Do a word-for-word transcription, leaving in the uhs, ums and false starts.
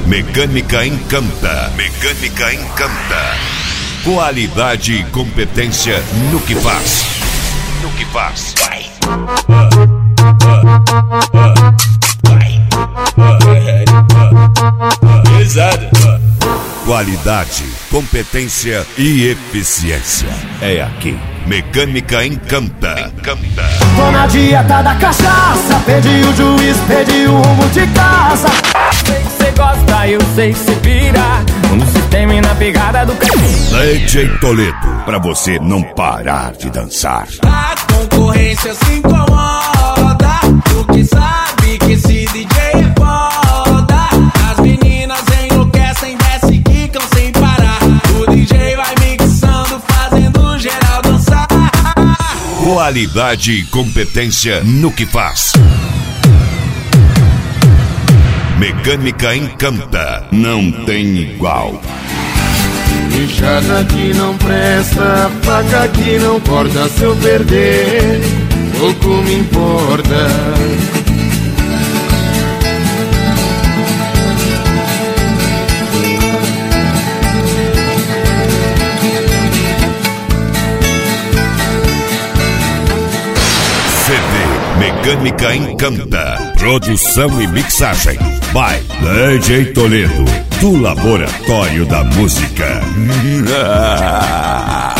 Mecânica Encanta. Mecânica Encanta. Qualidade e competência no que faz. No que faz. Vai. Pesado. Qualidade, competência e eficiência. É aqui. Mecânica Encanta. Encanta. Tô na dieta da cachaça, perdi o juiz, perdi o rumo de casa. Sei que cê gosta, eu sei que cê pira no sistema e na pegada do caminho. D J Toledo, pra você não parar de dançar. A concorrência se incomoda, tu que sabe que esse D J é foda. As meninas enlouquecem, desce, quicam sem parar. O D J vai mixando, fazendo geral dançar. Qualidade e competência no que faz. Mecânica Encanta. Não tem igual. Enxada que não presta, faca que não corta. Se eu perder, pouco me importa. C D Mecânica Encanta. Produção e mixagem by D J Toledo, do Laboratório da Música.